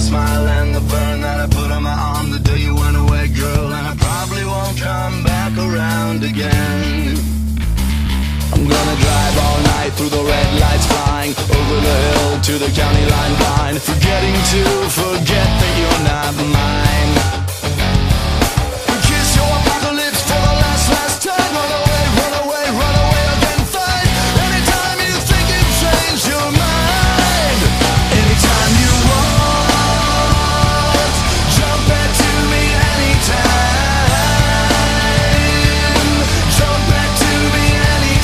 smile and the burn that I put on my arm the day you went away, girl. And I probably won't come back around again. I'm gonna drive all night through the red lights, flying over the hill to the county line blind, forgetting to forget that you're not mine.